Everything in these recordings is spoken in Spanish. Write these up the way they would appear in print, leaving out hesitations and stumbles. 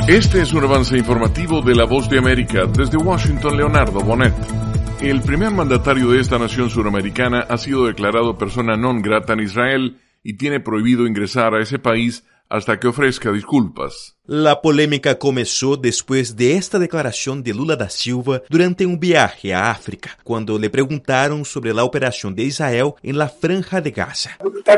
Este es un avance informativo de La Voz de América. Desde Washington, Leonardo Bonet. El primer mandatario de esta nación suramericana ha sido declarado persona non grata en Israel y tiene prohibido ingresar a ese país hasta que ofrezca disculpas. La polémica comenzó después de esta declaración de Lula da Silva durante un viaje a África, cuando le preguntaron sobre la operación de Israel en la Franja de Gaza.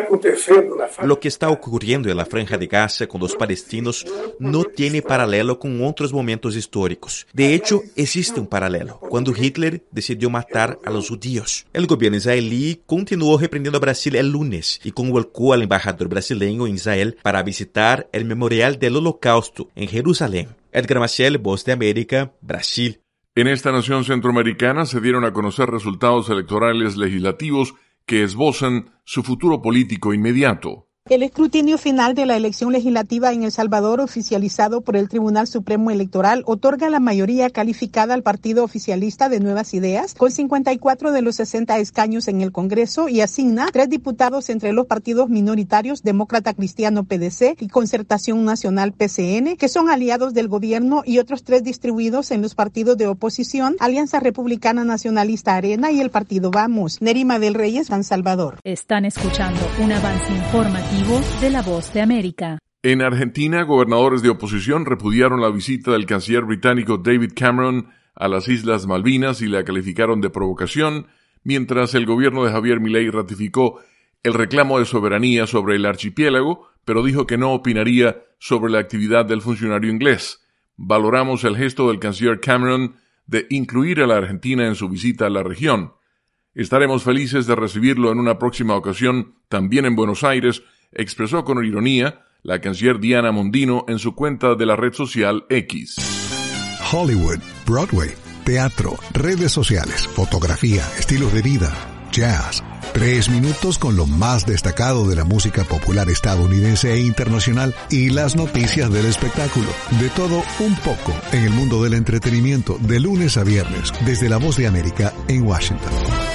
Lo que está ocurriendo en la Franja de Gaza con los palestinos no tiene paralelo con otros momentos históricos. De hecho, existe un paralelo, cuando Hitler decidió matar a los judíos. El gobierno israelí continuó reprendiendo a Brasil el lunes y convocó al embajador brasileño en Israel para visitar el Memorial del Holocausto en Jerusalén. Edgar Maciel, Voz de América, Brasil. En esta nación centroamericana se dieron a conocer resultados electorales legislativos que esbozan su futuro político inmediato. El escrutinio final de la elección legislativa en El Salvador, oficializado por el Tribunal Supremo Electoral, otorga la mayoría calificada al partido oficialista de Nuevas Ideas, con 54 de los 60 escaños en el Congreso, y asigna 3 diputados entre los partidos minoritarios Demócrata Cristiano PDC y Concertación Nacional PCN, que son aliados del gobierno, y otros 3 distribuidos en los partidos de oposición, Alianza Republicana Nacionalista Arena y el partido Vamos. Nerima del Reyes, San Salvador. Están escuchando un avance informativo de La Voz de América. En Argentina, gobernadores de oposición repudiaron la visita del canciller británico David Cameron a las Islas Malvinas y la calificaron de provocación, mientras el gobierno de Javier Milei ratificó el reclamo de soberanía sobre el archipiélago, pero dijo que no opinaría sobre la actividad del funcionario inglés. Valoramos el gesto del canciller Cameron de incluir a la Argentina en su visita a la región. Estaremos felices de recibirlo en una próxima ocasión, también en Buenos Aires, expresó con ironía la canciller Diana Mondino en su cuenta de la red social X. Hollywood, Broadway, teatro, redes sociales, fotografía, estilos de vida, jazz. 3 minutos con lo más destacado de la música popular estadounidense e internacional y las noticias del espectáculo. De todo un poco en el mundo del entretenimiento, de lunes a viernes, desde La Voz de América en Washington.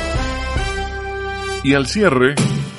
Y al cierre,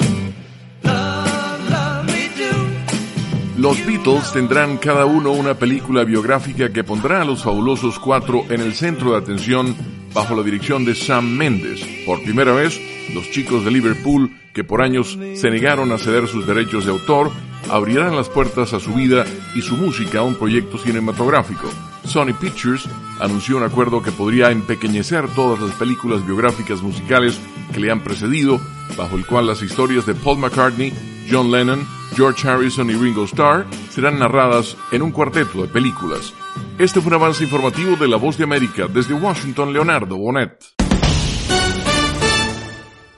los Beatles tendrán cada uno una película biográfica que pondrá a los fabulosos 4 en el centro de atención bajo la dirección de Sam Mendes. Por primera vez, los chicos de Liverpool, que por años se negaron a ceder sus derechos de autor, abrirán las puertas a su vida y su música a un proyecto cinematográfico. Sony Pictures anunció un acuerdo que podría empequeñecer todas las películas biográficas musicales que le han precedido, bajo el cual las historias de Paul McCartney, John Lennon, George Harrison y Ringo Starr serán narradas en un cuarteto de películas. Este fue un avance informativo de La Voz de América. Desde Washington, Leonardo Bonet.